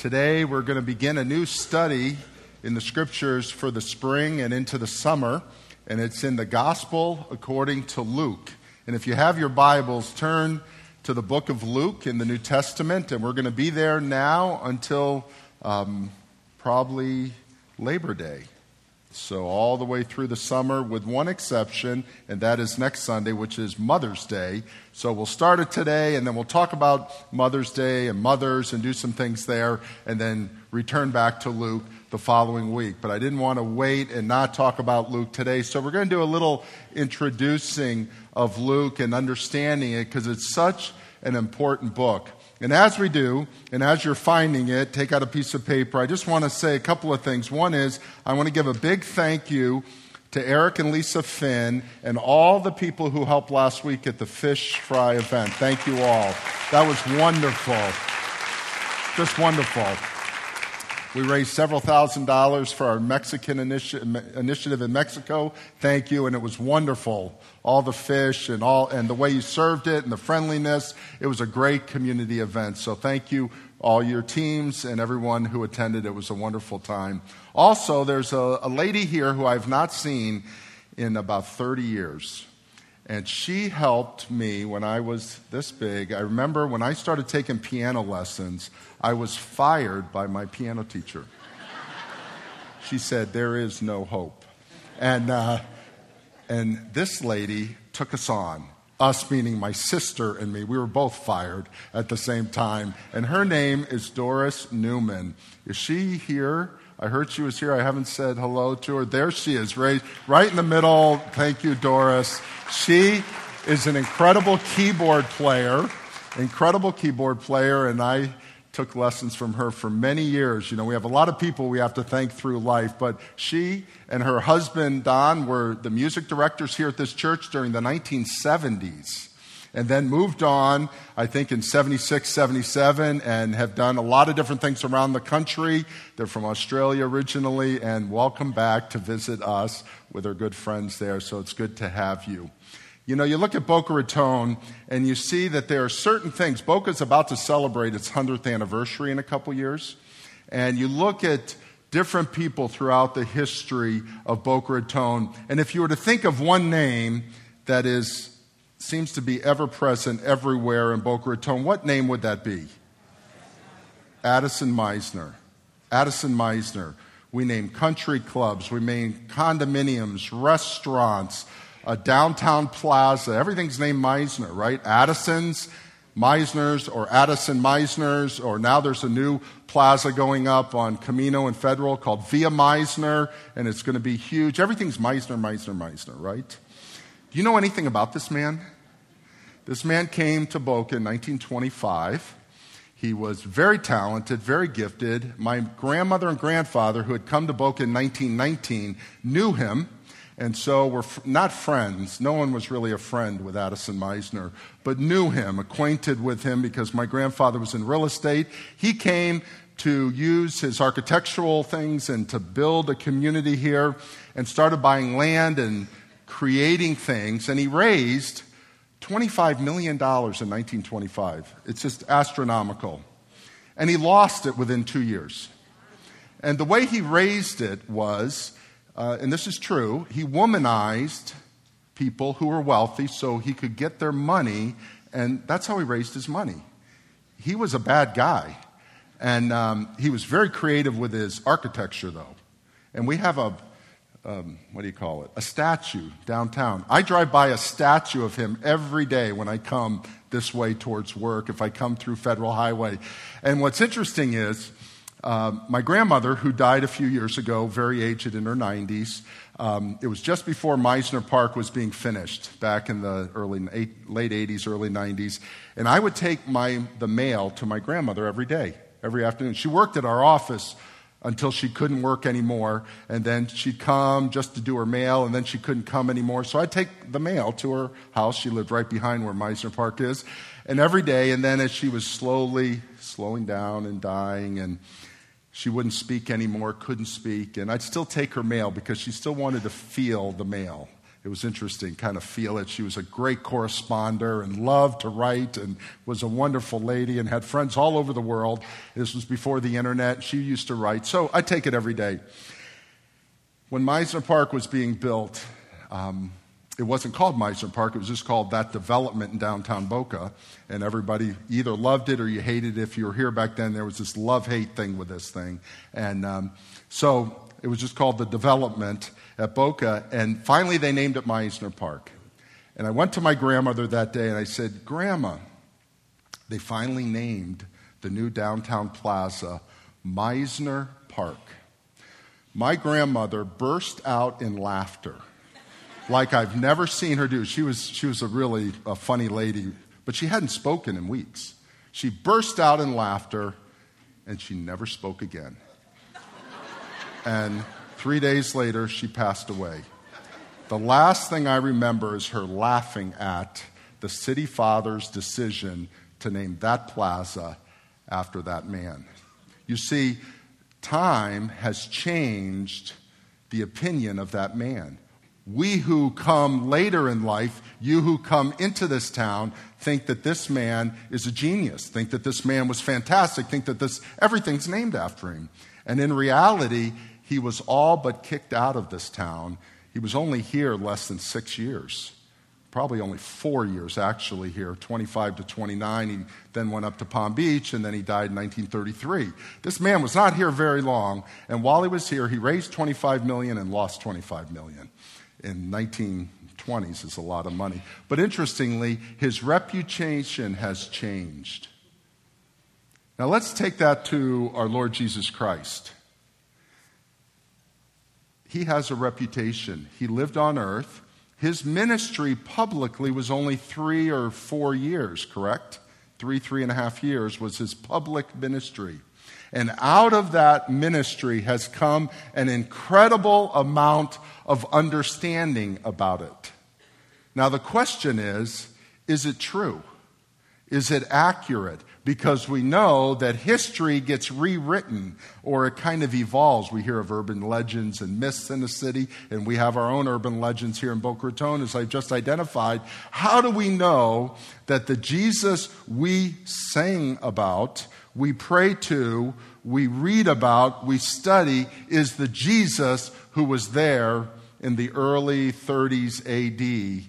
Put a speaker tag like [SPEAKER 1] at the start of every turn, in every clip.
[SPEAKER 1] Today we're going to begin a new study in the Scriptures for the spring and into the summer, and it's in the Gospel according to Luke. And if you have your Bibles, turn to the book of Luke in the New Testament, and we're going to be there now until probably Labor Day. So all the way through the summer with one exception, and that is next Sunday, which is Mother's Day. So we'll start it today, and then we'll talk about Mother's Day and mothers and do some things there, and then return back to Luke the following week. But I didn't want to wait and not talk about Luke today. So we're going to do a little introducing of Luke and understanding it because it's such an important book. And as we do, and as you're finding it, take out a piece of paper. I just want to say a couple of things. One is, I want to give a big thank you to Eric and Lisa Finn and all the people who helped last week at the fish fry event. Thank you all. That was wonderful. Just wonderful. We raised several $1,000s for our Mexican initiative in Mexico. Thank you, and it was wonderful. All the fish and the way you served it and the friendliness. It was a great community event. So thank you, all your teams and everyone who attended. It was a wonderful time. Also, there's a lady here who I've not seen in about 30 years. And she helped me when I was this big. I remember when I started taking piano lessons, I was fired by my piano teacher. She said, "There is no hope." And this lady took us on. Us meaning my sister and me. We were both fired at the same time. And her name is Doris Newman. Is she here? I heard she was here. I haven't said hello to her. There she is, right in the middle. Thank you, Doris. She is an incredible keyboard player, and I took lessons from her for many years. You know, we have a lot of people we have to thank through life, but she and her husband, Don, were the music directors here at this church during the 1970s. And then moved on, I think, in 76, 77, and have done a lot of different things around the country. They're from Australia originally, and welcome back to visit us with our good friends there, so it's good to have you. You know, you look at Boca Raton, and you see that there are certain things. Boca's about to celebrate its 100th anniversary in a couple years, and you look at different people throughout the history of Boca Raton, and if you were to think of one name that seems to be ever-present everywhere in Boca Raton, what name would that be? Addison Meisner. Addison Meisner. We name country clubs, we name condominiums, restaurants, a downtown plaza. Everything's named Meisner, right? Addison's, Meisner's, or Addison Meisner's, or now there's a new plaza going up on Camino and Federal called Via Meisner, and it's going to be huge. Everything's Meisner, Meisner, Meisner, right? Do you know anything about this man? This man came to Boca in 1925. He was very talented, very gifted. My grandmother and grandfather, who had come to Boca in 1919, knew him, and so were not friends. No one was really a friend with Addison Meisner, but knew him, acquainted with him because my grandfather was in real estate. He came to use his architectural things and to build a community here and started buying land and creating things, and he raised $25 million in 1925. It's just astronomical. And he lost it within 2 years. And the way he raised it was, and this is true, he womanized people who were wealthy so he could get their money, and that's how he raised his money. He was a bad guy, and he was very creative with his architecture, though. And we have a statue downtown. I drive by a statue of him every day when I come this way towards work, if I come through Federal Highway. And what's interesting is, my grandmother, who died a few years ago, very aged in her 90s, it was just before Meisner Park was being finished, back in the late 80s, early 90s. And I would take the mail to my grandmother every day, every afternoon. She worked at our office until she couldn't work anymore, and then she'd come just to do her mail, and then she couldn't come anymore. So I'd take the mail to her house. She lived right behind where Meisner Park is. And every day, and then as she was slowly slowing down and dying, and she wouldn't speak anymore, couldn't speak, and I'd still take her mail because she still wanted to feel the mail. It was interesting, kind of feel it. She was a great corresponder and loved to write and was a wonderful lady and had friends all over the world. This was before the internet. She used to write. So I take it every day. When Meisner Park was being built, it wasn't called Meisner Park. It was just called that development in downtown Boca. And everybody either loved it or you hated it. If you were here back then, there was this love-hate thing with this thing. And so it was just called the development at Boca, and finally they named it Meisner Park. And I went to my grandmother that day and I said, Grandma, they finally named the new downtown plaza Meisner Park. My grandmother burst out in laughter like I've never seen her do. She was a really funny lady, but she hadn't spoken in weeks. She burst out in laughter and she never spoke again. And 3 days later, she passed away. The last thing I remember is her laughing at the city father's decision to name that plaza after that man. You see, time has changed the opinion of that man. We who come later in life, you who come into this town, think that this man is a genius, think that this man was fantastic, think that everything's named after him. And in reality, he was all but kicked out of this town. He was only here less than 6 years. Probably only 4 years actually here, 25 to 29. He then went up to Palm Beach, and then he died in 1933. This man was not here very long, and while he was here, he raised $25 million and lost $25 million. In 1920s is a lot of money. But interestingly, his reputation has changed. Now let's take that to our Lord Jesus Christ. He has a reputation. He lived on earth. His ministry publicly was only 3 or 4 years, correct? 3.5 years was his public ministry. And out of that ministry has come an incredible amount of understanding about it. Now the question is it true? Is it accurate? Because we know that history gets rewritten or it kind of evolves. We hear of urban legends and myths in the city, and we have our own urban legends here in Boca Raton, as I've just identified. How do we know that the Jesus we sang about, we pray to, we read about, we study, is the Jesus who was there in the early 30s AD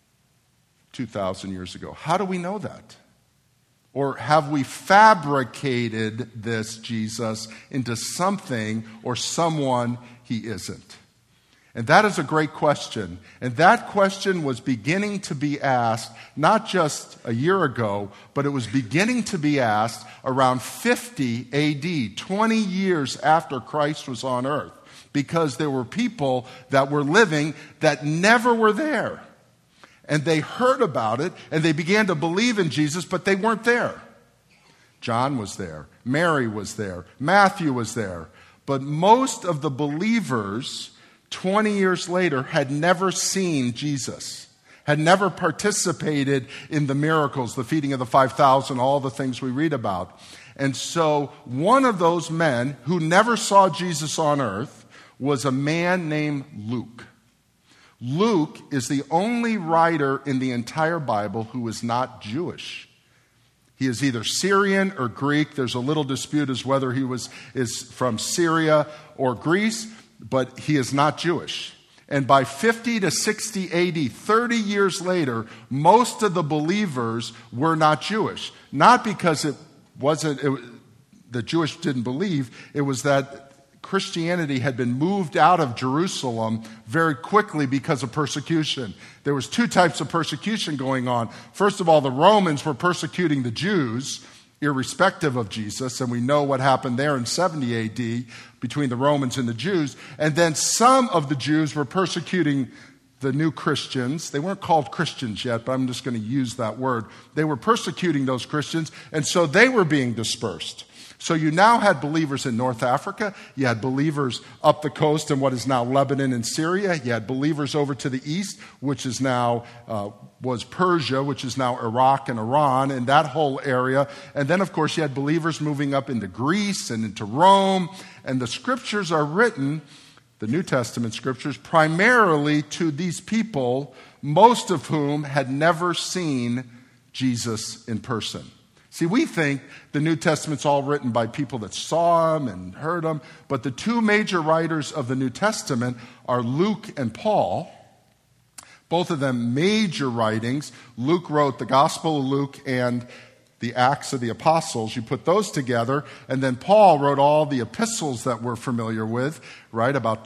[SPEAKER 1] 2,000 years ago? How do we know that? Or have we fabricated this Jesus into something or someone he isn't? And that is a great question. And that question was beginning to be asked not just a year ago, but it was beginning to be asked around 50 AD, 20 years after Christ was on earth, because there were people that were living that never were there. And they heard about it, and they began to believe in Jesus, but they weren't there. John was there. Mary was there. Matthew was there. But most of the believers, 20 years later, had never seen Jesus, had never participated in the miracles, the feeding of the 5,000, all the things we read about. And so one of those men who never saw Jesus on earth was a man named Luke. Luke is the only writer in the entire Bible who is not Jewish. He is either Syrian or Greek. There's a little dispute as whether he is from Syria or Greece, but he is not Jewish. And by 50 to 60 AD, 30 years later, most of the believers were not Jewish. Not because the Jewish didn't believe, it was that Christianity had been moved out of Jerusalem very quickly because of persecution. There was 2 types of persecution going on. First of all, the Romans were persecuting the Jews, irrespective of Jesus, and we know what happened there in 70 AD between the Romans and the Jews. And then some of the Jews were persecuting the new Christians. They weren't called Christians yet, but I'm just going to use that word. They were persecuting those Christians, and so they were being dispersed. So you now had believers in North Africa. You had believers up the coast in what is now Lebanon and Syria. You had believers over to the east, which is now was Persia, which is now Iraq and Iran, and that whole area. And then, of course, you had believers moving up into Greece and into Rome. And the scriptures are written the New Testament scriptures, primarily to these people, most of whom had never seen Jesus in person. See, we think the New Testament's all written by people that saw him and heard him, but the two major writers of the New Testament are Luke and Paul. Both of them major writings. Luke wrote the Gospel of Luke and the Acts of the Apostles. You put those together, and then Paul wrote all the epistles that we're familiar with, right? About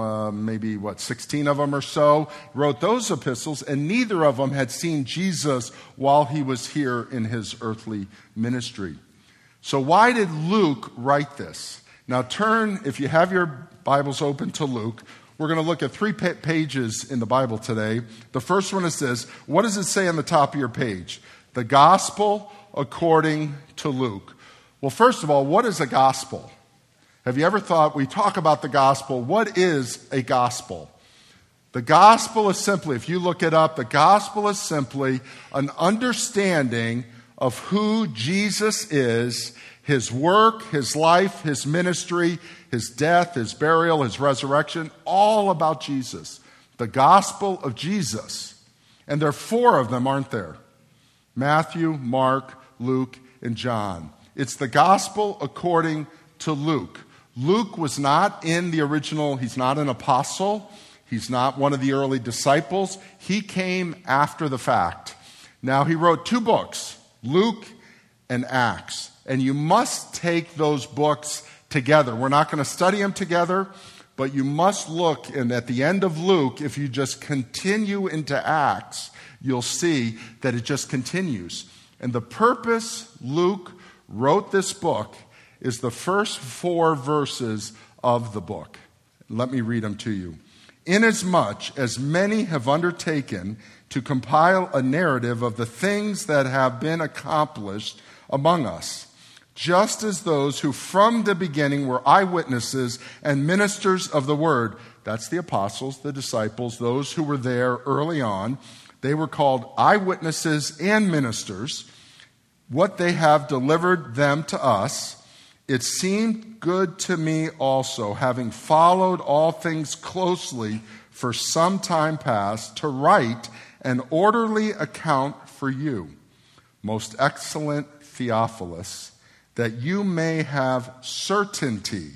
[SPEAKER 1] 16 of them or so, wrote those epistles, and neither of them had seen Jesus while he was here in his earthly ministry. So why did Luke write this? Now turn, if you have your Bibles open, to Luke. We're going to look at 3 pages in the Bible today. The first one is this. What does it say on the top of your page? The Gospel according to Luke. Well, first of all, what is a gospel? Have you ever thought, we talk about the gospel, what is a gospel? The gospel is simply, if you look it up, the gospel is simply an understanding of who Jesus is, his work, his life, his ministry, his death, his burial, his resurrection, all about Jesus. The gospel of Jesus. And there are 4 of them, aren't there? Matthew, Mark, Luke, and John. It's the gospel according to Luke. Luke was not in the original, he's not an apostle. He's not one of the early disciples. He came after the fact. Now, he wrote 2 books, Luke and Acts. And you must take those books together. We're not going to study them together, but you must look, and at the end of Luke, if you just continue into Acts, you'll see that it just continues. And the purpose Luke wrote this book is the first 4 verses of the book. Let me read them to you. Inasmuch as many have undertaken to compile a narrative of the things that have been accomplished among us, just as those who from the beginning were eyewitnesses and ministers of the word, that's the apostles, the disciples, those who were there early on, they were called eyewitnesses and ministers. What they have delivered them to us, it seemed good to me also, having followed all things closely for some time past, to write an orderly account for you, most excellent Theophilus, that you may have certainty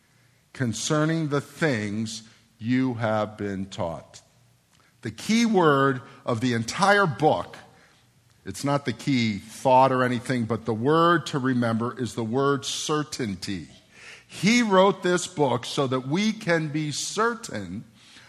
[SPEAKER 1] concerning the things you have been taught. The key word of the entire book, it's not the key thought or anything, but the word to remember is the word certainty. He wrote this book so that we can be certain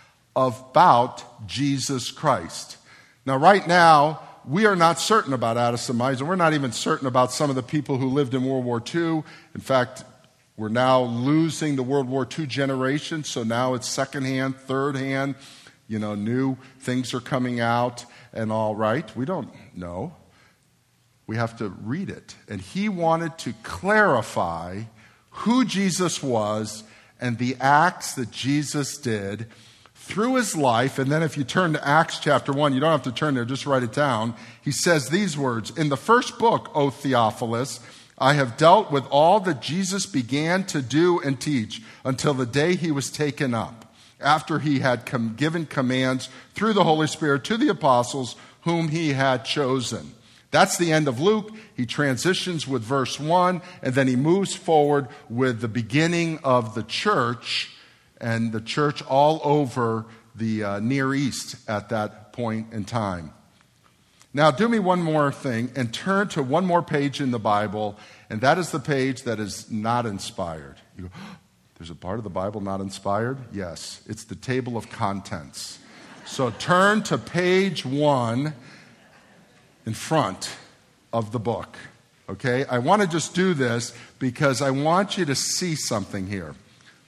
[SPEAKER 1] about Jesus Christ. Now, right now, we are not certain about Addison Mize, and we're not even certain about some of the people who lived in World War II. In fact, we're now losing the World War II generation, so now it's secondhand, thirdhand. New things are coming out and all, right? We don't know. We have to read it. And he wanted to clarify who Jesus was and the acts that Jesus did through his life. And then if you turn to Acts chapter 1, you don't have to turn there, just write it down. He says these words, "In the first book, O Theophilus, I have dealt with all that Jesus began to do and teach until the day he was taken up, after he had given commands through the Holy Spirit to the apostles whom he had chosen." That's the end of Luke. He transitions with verse 1, and then he moves forward with the beginning of the church, and the church all over the Near East at that point in time. Now, do me one more thing and turn to one more page in the Bible, and that is the page that is not inspired. You go, there's a part of the Bible not inspired? Yes, it's the table of contents. So turn to page 1 in front of the book. Okay? I want to just do this because I want you to see something here.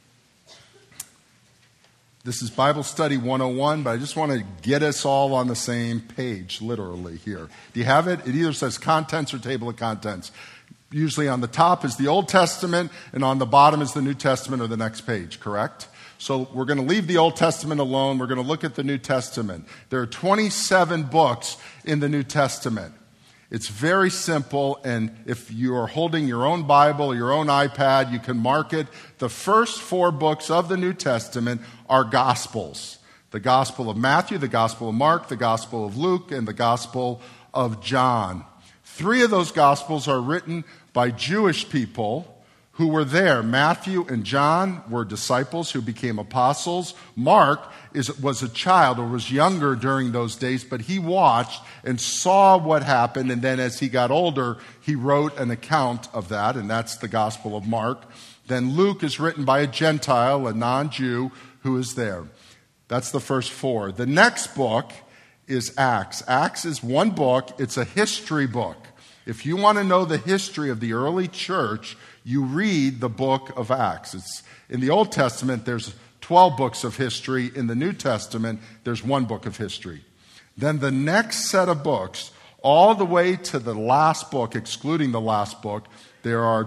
[SPEAKER 1] This is Bible Study 101, but I just want to get us all on the same page, literally, here. Do you have it? It either says contents or table of contents. Usually on the top is the Old Testament, and on the bottom is the New Testament or the next page, correct? So we're going to leave the Old Testament alone. We're going to look at the New Testament. There are 27 books in the New Testament. It's very simple, and if you are holding your own Bible, your own iPad, you can mark it. The first 4 books of the New Testament are Gospels. The Gospel of Matthew, the Gospel of Mark, the Gospel of Luke, and the Gospel of John. 3 of those Gospels are written by Jewish people who were there. Matthew and John were disciples who became apostles. Mark was a child or was younger during those days, but he watched and saw what happened, and then as he got older, he wrote an account of that, and that's the Gospel of Mark. Then Luke is written by a Gentile, a non-Jew, who is there. That's the first 4. The next book is Acts. Acts is one book. It's a history book. If you want to know the history of the early church, you read the book of Acts. It's in the Old Testament, there's 12 books of history. In the New Testament, there's one book of history. Then the next set of books, all the way to the last book, excluding the last book, there are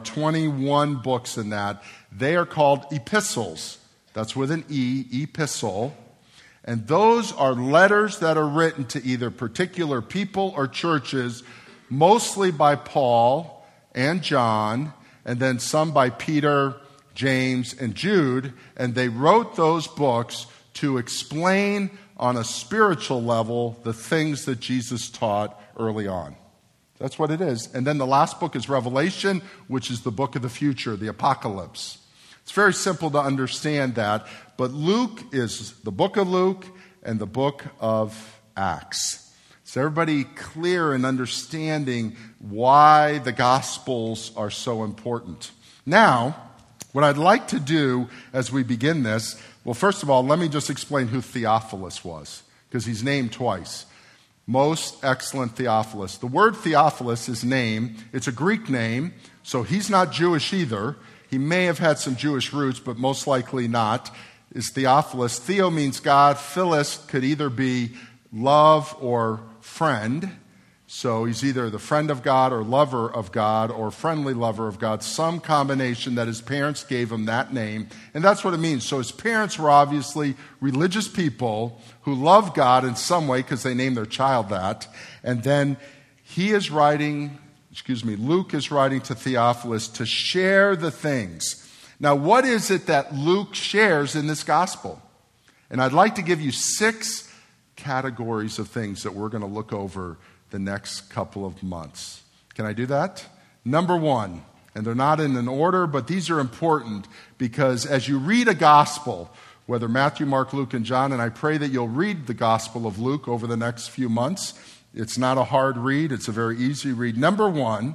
[SPEAKER 1] 21 books in that. They are called epistles. That's with an E, epistle. And those are letters that are written to either particular people or churches, mostly by Paul and John, and then some by Peter, James, and Jude. And they wrote those books to explain on a spiritual level the things that Jesus taught early on. That's what it is. And then the last book is Revelation, which is the book of the future, the apocalypse. It's very simple to understand that, but Luke is the book of Luke and the book of Acts. Is everybody clear in understanding why the Gospels are so important? Now, what I'd like to do as we begin this, well, first of all, let me just explain who Theophilus was, because he's named twice. Most excellent Theophilus. The word Theophilus, his name, it's a Greek name, so he's not Jewish either. He may have had some Jewish roots, but most likely not, is Theophilus. Theo means God. Philis could either be love or friend. So he's either the friend of God or lover of God or friendly lover of God, some combination that his parents gave him that name. And that's what it means. So his parents were obviously religious people who loved God in some way because they named their child that. And then Luke is writing to Theophilus to share the things. Now, what is it that Luke shares in this gospel? And I'd like to give you 6 categories of things that we're going to look over the next couple of months. Can I do that? Number 1, and they're not in an order, but these are important because as you read a gospel, whether Matthew, Mark, Luke, and John, and I pray that you'll read the Gospel of Luke over the next few months. It's not a hard read. It's a very easy read. Number 1,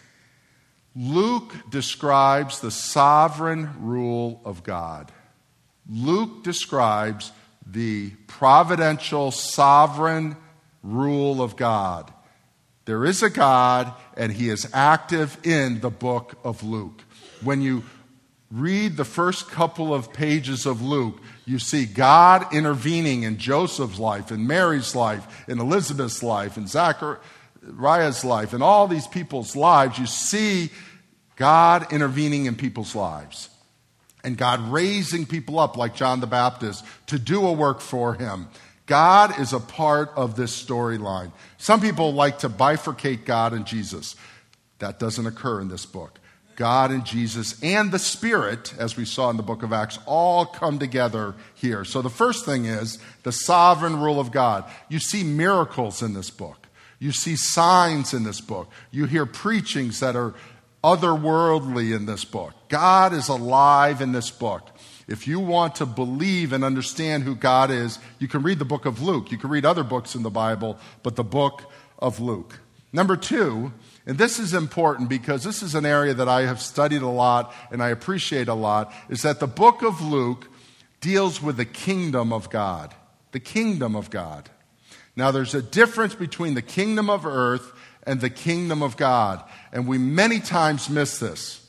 [SPEAKER 1] Luke describes the sovereign rule of God. Luke describes the providential, sovereign rule of God. There is a God, and he is active in the book of Luke. When you read the first couple of pages of Luke, you see God intervening in Joseph's life, in Mary's life, in Elizabeth's life, in Zachariah's life, in all these people's lives. You see God intervening in people's lives. And God raising people up like John the Baptist to do a work for him. God is a part of this storyline. Some people like to bifurcate God and Jesus. That doesn't occur in this book. God and Jesus and the Spirit, as we saw in the book of Acts, all come together here. So the first thing is the sovereign rule of God. You see miracles in this book. You see signs in this book. You hear preachings that are otherworldly in this book. God is alive in this book. If you want to believe and understand who God is, you can read the book of Luke. You can read other books in the Bible, but the book of Luke. Number 2, and this is important because this is an area that I have studied a lot and I appreciate a lot, is that the book of Luke deals with the kingdom of God. The kingdom of God. Now, there's a difference between the kingdom of earth and the kingdom of God. And we many times miss this.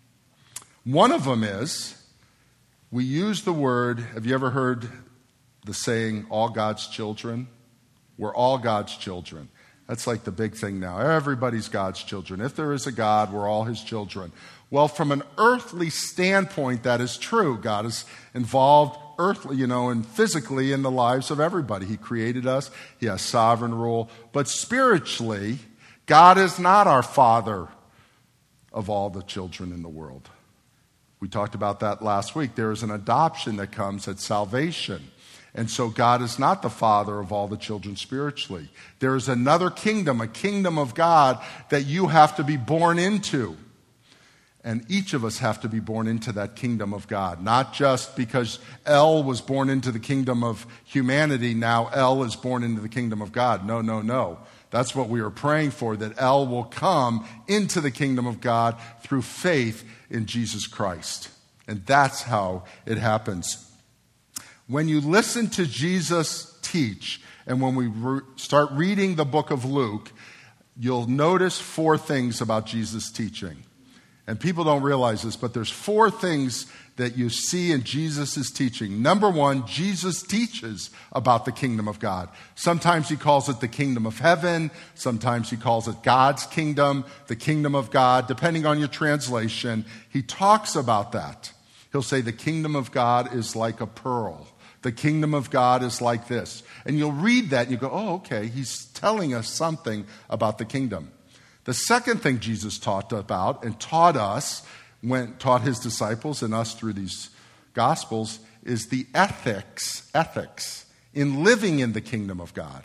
[SPEAKER 1] One of them is, we use the word, have you ever heard the saying, all God's children? We're all God's children. That's like the big thing now. Everybody's God's children. If there is a God, we're all his children. Well, from an earthly standpoint, that is true. God is involved earthly, and physically in the lives of everybody. He created us. He has sovereign rule. But spiritually, God is not our father of all the children in the world. We talked about that last week. There is an adoption that comes at salvation. And so God is not the father of all the children spiritually. There is another kingdom, a kingdom of God that you have to be born into. And each of us have to be born into that kingdom of God. Not just because Elle was born into the kingdom of humanity, now Elle is born into the kingdom of God. No, no, no. That's what we are praying for, that Elle will come into the kingdom of God through faith in Jesus Christ. And that's how it happens. When you listen to Jesus teach, and when we start reading the book of Luke, you'll notice 4 things about Jesus' teaching. And people don't realize this, but there's 4 things that you see in Jesus' teaching. Number 1, Jesus teaches about the kingdom of God. Sometimes he calls it the kingdom of heaven. Sometimes he calls it God's kingdom, the kingdom of God. Depending on your translation, he talks about that. He'll say the kingdom of God is like a pearl. The kingdom of God is like this. And you'll read that and you go, oh, okay, he's telling us something about the kingdom. The second thing Jesus taught about and taught us, taught his disciples and us through these Gospels, is the ethics in living in the kingdom of God.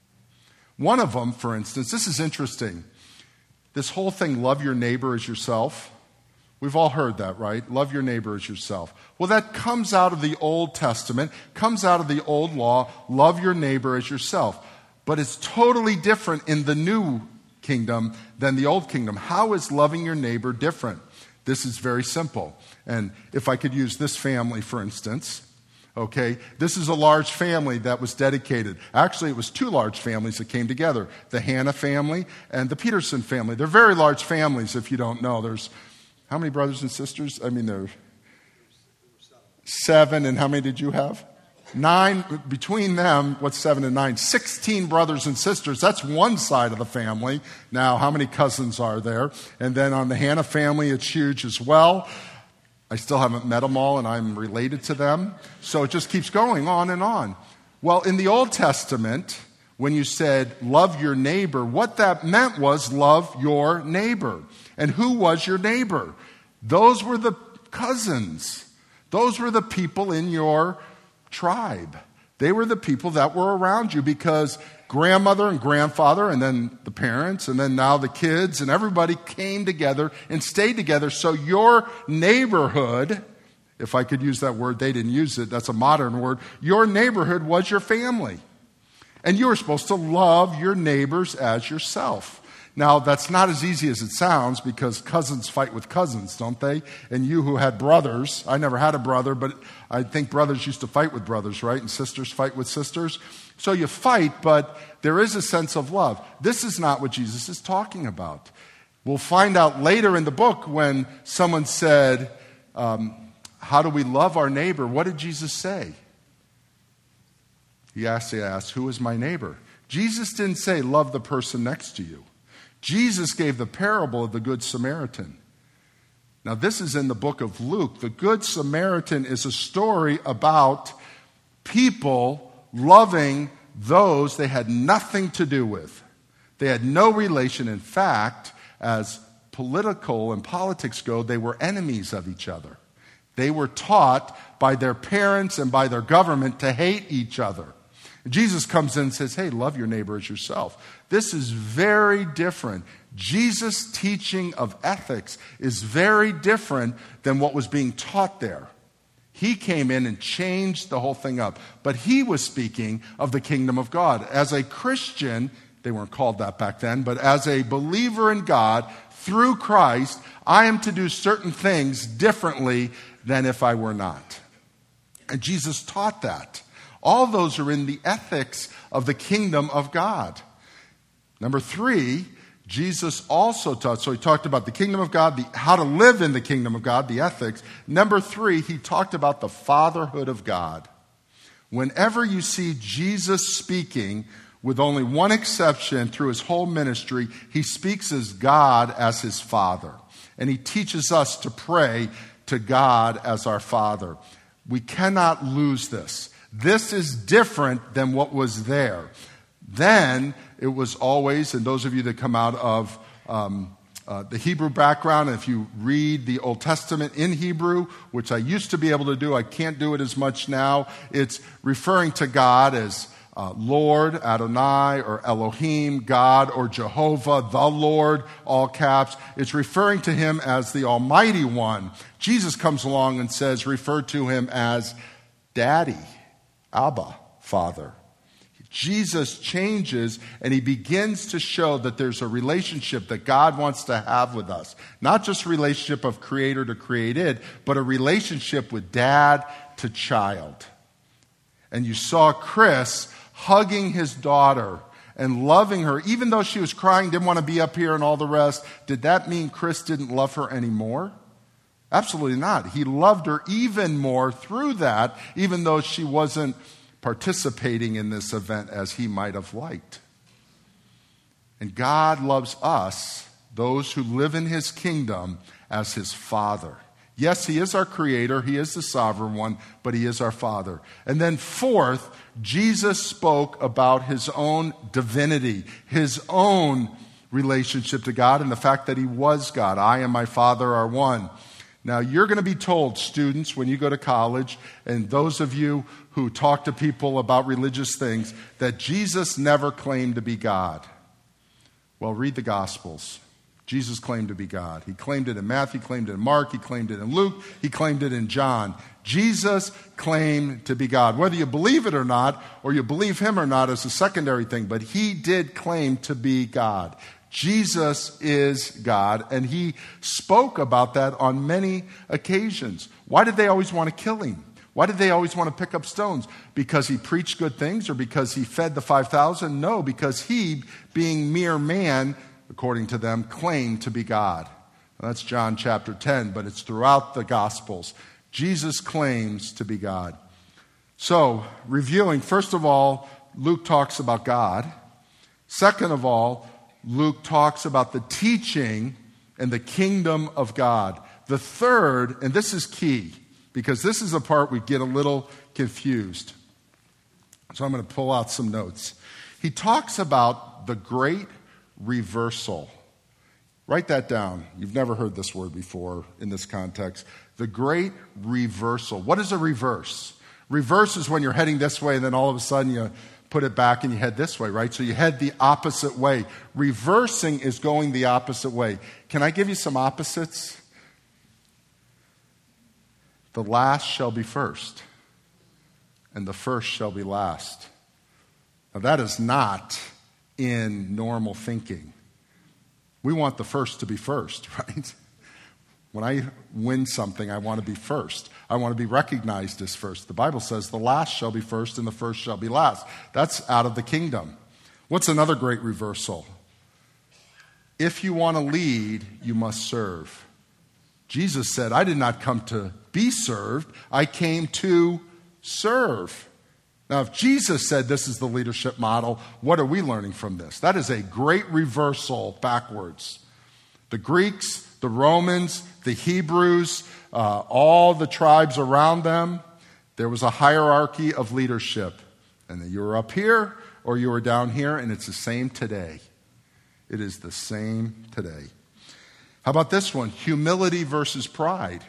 [SPEAKER 1] One of them, for instance, this is interesting. This whole thing, love your neighbor as yourself. We've all heard that, right? Love your neighbor as yourself. Well, that comes out of the Old Testament, comes out of the old law, love your neighbor as yourself. But it's totally different in the new kingdom than the old kingdom. How is loving your neighbor different? This is very simple. And if I could use this family, for instance, okay, this is a large family that was dedicated. Actually, it was 2 large families that came together, the Hannah family and the Peterson family. They're very large families, if you don't know. There's how many brothers and sisters? I mean, there were 7, and how many did you have? 9. Between them, what's 7 and 9? 16 brothers and sisters. That's one side of the family. Now, how many cousins are there? And then on the Hannah family, it's huge as well. I still haven't met them all, and I'm related to them. So it just keeps going on and on. Well, in the Old Testament, when you said love your neighbor, what that meant was love your neighbor. And who was your neighbor? Those were the cousins. Those were the people in your tribe. They were the people that were around you because grandmother and grandfather and then the parents and then now the kids and everybody came together and stayed together. So your neighborhood, if I could use that word, they didn't use it, that's a modern word, your neighborhood was your family. And you were supposed to love your neighbors as yourself. Now, that's not as easy as it sounds because cousins fight with cousins, don't they? And you who had brothers, I never had a brother, but I think brothers used to fight with brothers, right? And sisters fight with sisters. So you fight, but there is a sense of love. This is not what Jesus is talking about. We'll find out later in the book when someone said, how do we love our neighbor? What did Jesus say? He asked, who is my neighbor? Jesus didn't say, love the person next to you. Jesus gave the parable of the Good Samaritan. Now, this is in the book of Luke. The Good Samaritan is a story about people loving those they had nothing to do with. They had no relation. In fact, as political and politics go, they were enemies of each other. They were taught by their parents and by their government to hate each other. Jesus comes in and says, hey, love your neighbor as yourself. This is very different. Jesus' teaching of ethics is very different than what was being taught there. He came in and changed the whole thing up. But he was speaking of the kingdom of God. As a Christian, they weren't called that back then, but as a believer in God, through Christ, I am to do certain things differently than if I were not. And Jesus taught that. All those are in the ethics of the kingdom of God. Number 3, Jesus also taught, so he talked about the kingdom of God, how to live in the kingdom of God, the ethics. Number 3, he talked about the fatherhood of God. Whenever you see Jesus speaking, with only one exception through his whole ministry, he speaks as God as his Father. And he teaches us to pray to God as our Father. We cannot lose this. This is different than what was there. Then it was always, and those of you that come out of the Hebrew background, if you read the Old Testament in Hebrew, which I used to be able to do, I can't do it as much now, it's referring to God as Lord, Adonai, or Elohim, God, or Jehovah, the Lord, all caps. It's referring to him as the Almighty One. Jesus comes along and says, refer to him as Daddy, Abba, Father. Jesus changes and he begins to show that there's a relationship that God wants to have with us. Not just a relationship of creator to created, but a relationship with dad to child. And you saw Chris hugging his daughter and loving her, even though she was crying, didn't want to be up here and all the rest. Did that mean Chris didn't love her anymore? Absolutely not. He loved her even more through that, even though she wasn't participating in this event as he might have liked. And God loves us, those who live in his kingdom, as his Father. Yes, he is our creator, he is the sovereign one, but he is our Father. And then fourth, Jesus spoke about his own divinity, his own relationship to God, and the fact that he was God. I and my Father are one. Now, you're going to be told, students, when you go to college, and those of you who talk to people about religious things, that Jesus never claimed to be God. Well, read the Gospels. Jesus claimed to be God. He claimed it in Matthew, he claimed it in Mark, he claimed it in Luke, he claimed it in John. Jesus claimed to be God. Whether you believe it or not, or you believe him or not, is a secondary thing, but he did claim to be God. Jesus is God, and he spoke about that on many occasions. Why did they always want to kill him? Why did they always want to pick up stones? Because he preached good things or because he fed the 5,000? No, because he, being mere man, according to them, claimed to be God. Well, that's John chapter 10, but it's throughout the Gospels. Jesus claims to be God. So, reviewing, first of all, Luke talks about God. Second of all, Luke talks about the teaching and the kingdom of God. The third, and this is key, because this is the part we get a little confused. So I'm going to pull out some notes. He talks about the great reversal. Write that down. You've never heard this word before in this context. The great reversal. What is a reverse? Reverse is when you're heading this way and then all of a sudden you put it back and you head this way, right? So you head the opposite way. Reversing is going the opposite way. Can I give you some opposites? The last shall be first, and the first shall be last. Now that is not in normal thinking. We want the first to be first, right? When I win something, I want to be first. I want to be recognized as first. The Bible says the last shall be first and the first shall be last. That's out of the kingdom. What's another great reversal? If you want to lead, you must serve. Jesus said, I did not come to be served. I came to serve. Now, if Jesus said this is the leadership model, what are we learning from this? That is a great reversal backwards. The Greeks, the Romans, the Hebrews, all the tribes around them, there was a hierarchy of leadership. And you were up here or you were down here, and it's the same today. It is the same today. How about this one? Humility versus pride.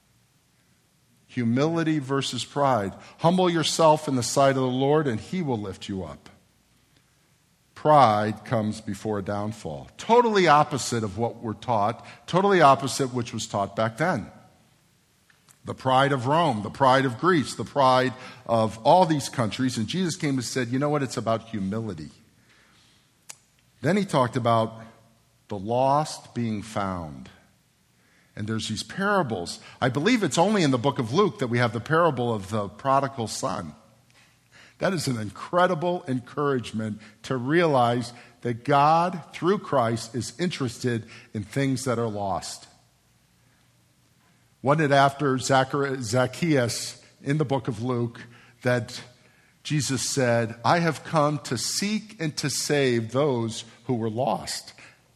[SPEAKER 1] Humility versus pride. Humble yourself in the sight of the Lord, and he will lift you up. Pride comes before a downfall. Totally opposite of what we're taught. Totally opposite which was taught back then. The pride of Rome, the pride of Greece, the pride of all these countries. And Jesus came and said, you know what? It's about humility. Then he talked about the lost being found. And there's these parables. I believe it's only in the book of Luke that we have the parable of the prodigal son. That is an incredible encouragement to realize that God, through Christ, is interested in things that are lost. Wasn't it after Zacchaeus in the book of Luke that Jesus said, I have come to seek and to save those who were lost?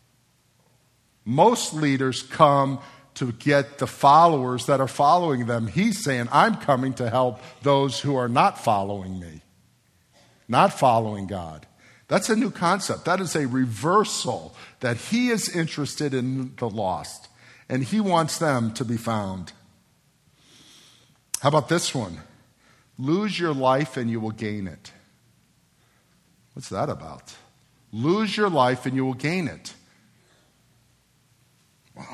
[SPEAKER 1] Most leaders come to get the followers that are following them. He's saying, I'm coming to help those who are not following me, not following God. That's a new concept. That is a reversal, that he is interested in the lost, and he wants them to be found. How about this one? Lose your life and you will gain it. What's that about? Lose your life and you will gain it. Wow.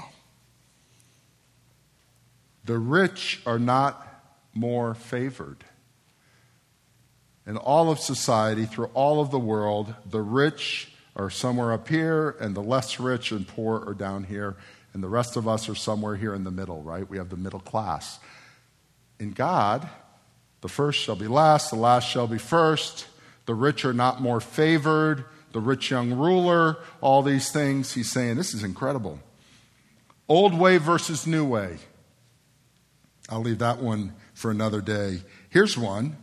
[SPEAKER 1] The rich are not more favored. In all of society, through all of the world, the rich are somewhere up here, and the less rich and poor are down here, and the rest of us are somewhere here in the middle, right? We have the middle class. In God, the first shall be last, the last shall be first. The rich are not more favored. The rich young ruler, all these things. He's saying, this is incredible. Old way versus new way. I'll leave that one for another day. Here's one.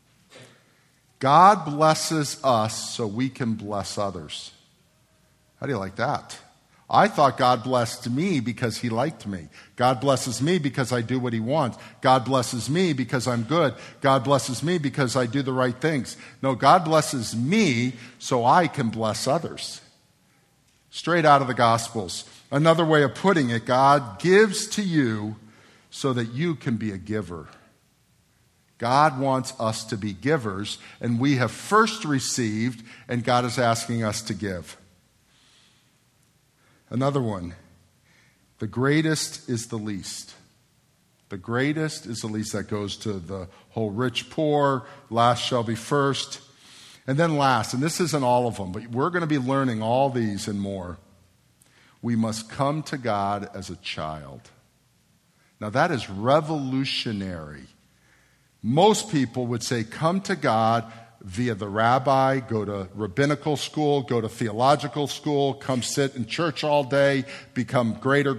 [SPEAKER 1] God blesses us so we can bless others. How do you like that? I thought God blessed me because he liked me. God blesses me because I do what he wants. God blesses me because I'm good. God blesses me because I do the right things. No, God blesses me so I can bless others. Straight out of the Gospels. Another way of putting it, God gives to you so that you can be a giver. God wants us to be givers, and we have first received, and God is asking us to give. Another one, the greatest is the least. The greatest is the least. That goes to the whole rich, poor, last shall be first. And then last, and this isn't all of them, but we're going to be learning all these and more. We must come to God as a child. Now that is revolutionary. Most people would say, come to God via the rabbi, go to rabbinical school, go to theological school, come sit in church all day, become greater,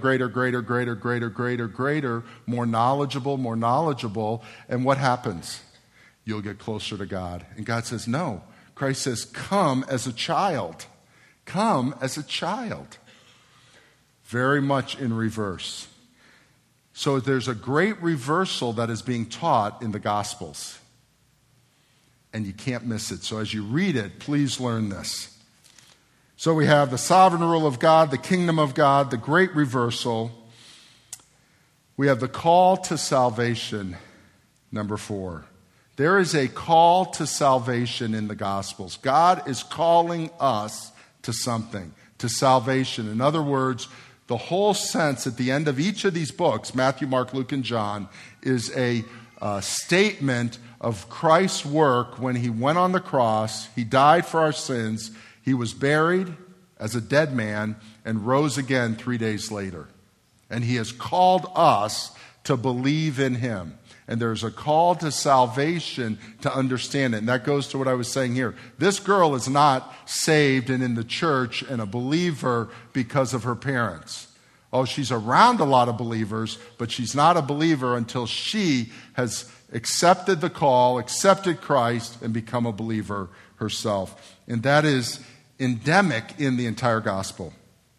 [SPEAKER 1] more knowledgeable. And what happens? You'll get closer to God. And God says, no. Christ says, come as a child. Come as a child. Very much in reverse. So there's a great reversal that is being taught in the Gospels. And you can't miss it. So as you read it, please learn this. So we have the sovereign rule of God, the kingdom of God, the great reversal. We have the call to salvation, number 4. There is a call to salvation in the Gospels. God is calling us to something, to salvation. In other words, the whole sense at the end of each of these books, Matthew, Mark, Luke, and John, is a statement of Christ's work when he went on the cross, he died for our sins, he was buried as a dead man, and rose again 3 days later. And he has called us to believe in him. And there's a call to salvation to understand it. And that goes to what I was saying here. This girl is not saved and in the church and a believer because of her parents. Oh, she's around a lot of believers, but she's not a believer until she has accepted the call, accepted Christ, and become a believer herself. And that is endemic in the entire gospel.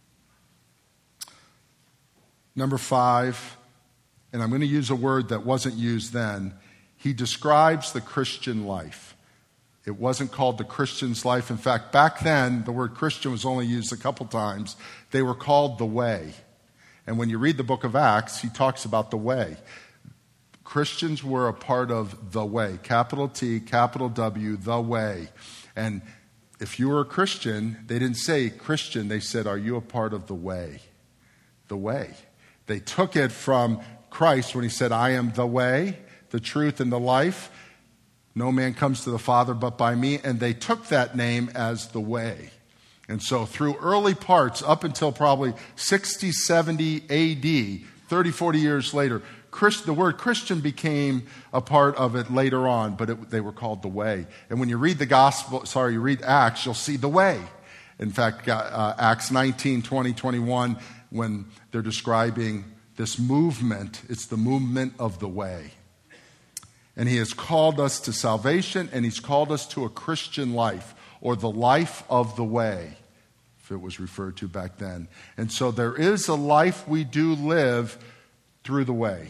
[SPEAKER 1] Number 5. And I'm going to use a word that wasn't used then. He describes the Christian life. It wasn't called the Christian's life. In fact, back then, the word Christian was only used a couple times. They were called the way. And when you read the book of Acts, he talks about the way. Christians were a part of the way. Capital T, capital W, the way. And if you were a Christian, they didn't say Christian. They said, are you a part of the way? The way. They took it from Christ when he said, I am the way, the truth, and the life. No man comes to the Father but by me. And they took that name as the way. And so through early parts, up until probably 60, 70 AD, 30, 40 years later, the word Christian became a part of it later on, but they were called the way. And when you read you read Acts, you'll see the way. In fact, Acts 19, 20, 21, when they're describing this movement, it's the movement of the way. And he has called us to salvation, and he's called us to a Christian life, or the life of the way, if it was referred to back then. And so there is a life we do live through the way.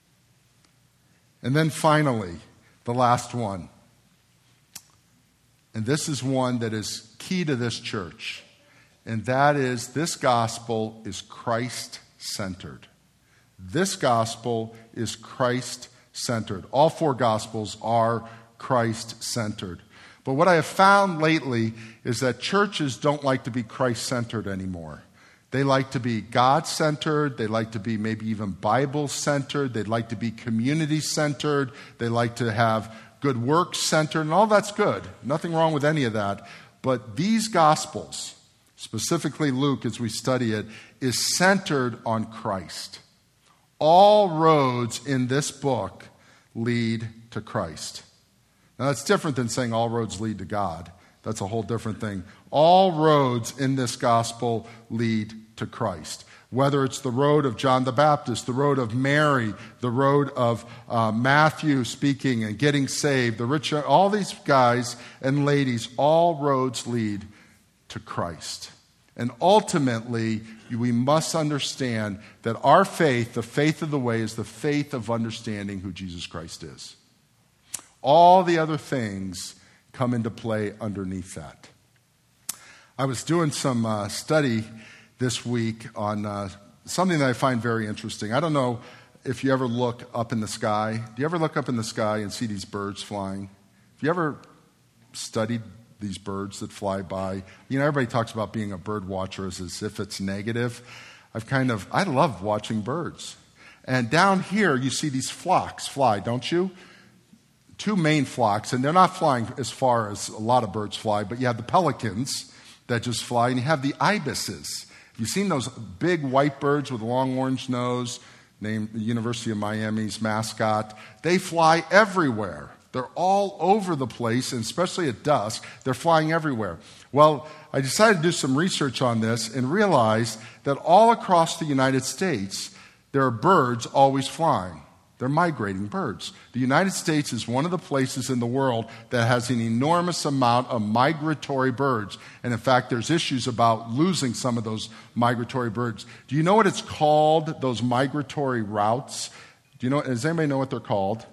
[SPEAKER 1] And then finally, the last one. And this is one that is key to this church. And that is, this gospel is Christ-centered. This gospel is Christ-centered. All four gospels are Christ-centered. But what I have found lately is that churches don't like to be Christ-centered anymore. They like to be God-centered. They like to be maybe even Bible-centered. They'd like to be community-centered. They like to have good works-centered, and all that's good. Nothing wrong with any of that. But these Gospels, specifically Luke as we study it, is centered on Christ. All roads in this book lead to Christ. Now that's different than saying all roads lead to God. That's a whole different thing. All roads in this gospel lead to Christ. Whether it's the road of John the Baptist, the road of Mary, the road of Matthew speaking and getting saved, the rich, all these guys and ladies, all roads lead to Christ. And ultimately, we must understand that our faith, the faith of the way, is the faith of understanding who Jesus Christ is. All the other things come into play underneath that. I was doing some study this week on something that I find very interesting. I don't know if you ever look up in the sky. Do you ever look up in the sky and see these birds flying? Have you ever studied these birds that fly by? You know, everybody talks about being a bird watcher as if it's negative. I love watching birds. And down here, you see these flocks fly, don't you? Two main flocks, and they're not flying as far as a lot of birds fly, but you have the pelicans that just fly, and you have the ibises. Have you seen those big white birds with a long orange nose, named the University of Miami's mascot? They fly everywhere. They're all over the place, and especially at dusk, they're flying everywhere. Well, I decided to do some research on this and realized that all across the United States, there are birds always flying. They're migrating birds. The United States is one of the places in the world that has an enormous amount of migratory birds. And in fact, there's issues about losing some of those migratory birds. Do you know what it's called, those migratory routes? Does anybody know what they're called?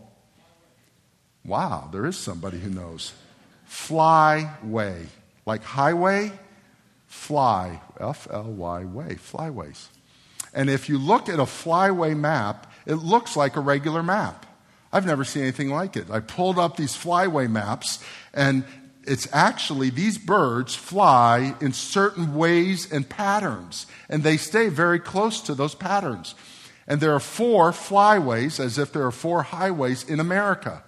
[SPEAKER 1] Wow, there is somebody who knows. Flyway. Like highway, fly. F-L-Y way, flyways. And if you look at a flyway map, it looks like a regular map. I've never seen anything like it. I pulled up these flyway maps, and it's actually these birds fly in certain ways and patterns, and they stay very close to those patterns. And there are 4 flyways, as if there are 4 highways in America.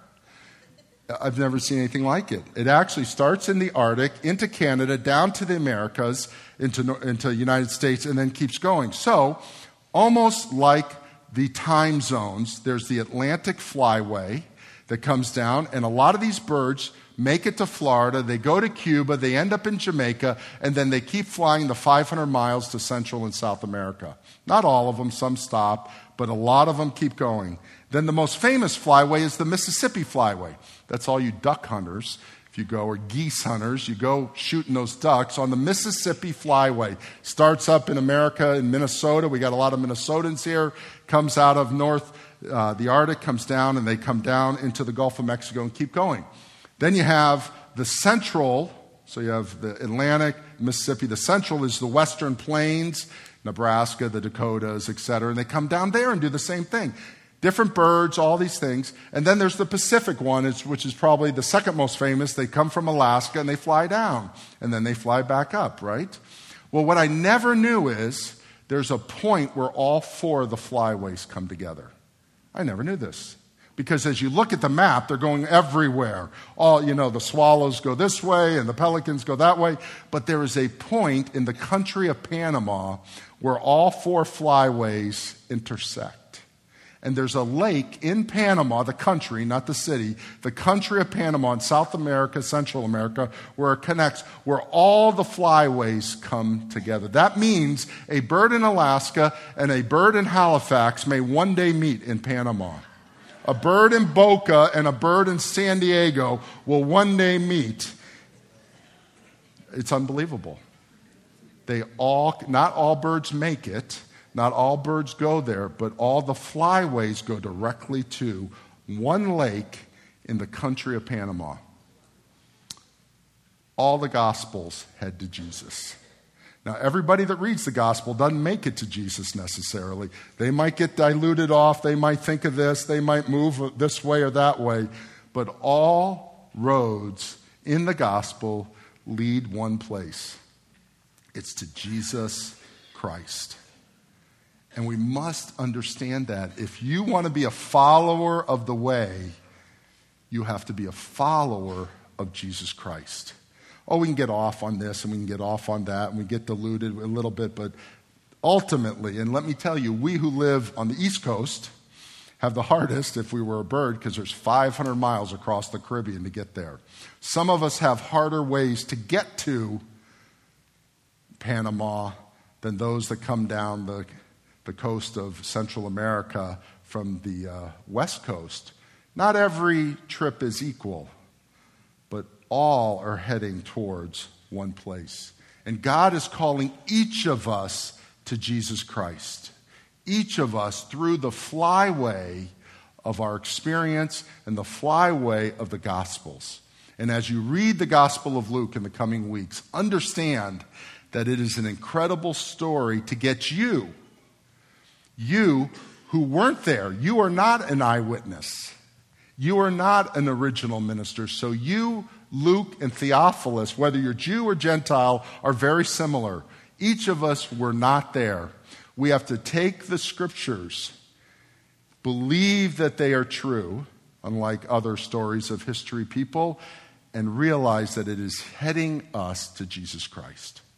[SPEAKER 1] I've never seen anything like it. It actually starts in the Arctic, into Canada, down to the Americas, into the United States, and then keeps going. So, almost like the time zones, there's the Atlantic Flyway that comes down, and a lot of these birds make it to Florida, they go to Cuba, they end up in Jamaica, and then they keep flying the 500 miles to Central and South America. Not all of them, some stop, but a lot of them keep going. Then the most famous flyway is the Mississippi Flyway. That's all you duck hunters, if you go, or geese hunters, you go shooting those ducks on the Mississippi Flyway. Starts up in America, in Minnesota. We got a lot of Minnesotans here. Comes out of the Arctic, comes down, and they come down into the Gulf of Mexico and keep going. Then you have the central, so you have the Atlantic, Mississippi. The central is the Western Plains, Nebraska, the Dakotas, etc. And they come down there and do the same thing. Different birds, all these things. And then there's the Pacific one, which is probably the second most famous. They come from Alaska and they fly down. And then they fly back up, right? Well, what I never knew is there's a point where all 4 of the flyways come together. I never knew this. Because as you look at the map, they're going everywhere. The swallows go this way and the pelicans go that way. But there is a point in the country of Panama where all 4 flyways intersect. And there's a lake in Panama, the country, not the city, the country of Panama in South America, Central America, where it connects, where all the flyways come together. That means a bird in Alaska and a bird in Halifax may one day meet in Panama. A bird in Boca and a bird in San Diego will one day meet. It's unbelievable. Not all birds make it. Not all birds go there, but all the flyways go directly to one lake in the country of Panama. all the Gospels head to Jesus. Now, everybody that reads the Gospel doesn't make it to Jesus necessarily. They might get diluted off. They might think of this. They might move this way or that way. But all roads in the Gospel lead one place. It's to Jesus Christ. And we must understand that. If you want to be a follower of the way, you have to be a follower of Jesus Christ. Oh, we can get off on this and we can get off on that and we get diluted a little bit, but ultimately, and let me tell you, we who live on the East Coast have the hardest if we were a bird because there's 500 miles across the Caribbean to get there. Some of us have harder ways to get to Panama than those that come down the coast of Central America from the West Coast. Not every trip is equal, but all are heading towards one place. And God is calling each of us to Jesus Christ. Each of us through the flyway of our experience and the flyway of the Gospels. And as you read the Gospel of Luke in the coming weeks, understand that it is an incredible story to get you who weren't there. You are not an eyewitness. You are not an original minister. So you, Luke, and Theophilus, whether you're Jew or Gentile, are very similar. Each of us were not there. We have to take the scriptures, believe that they are true, unlike other stories of history people, and realize that it is heading us to Jesus Christ.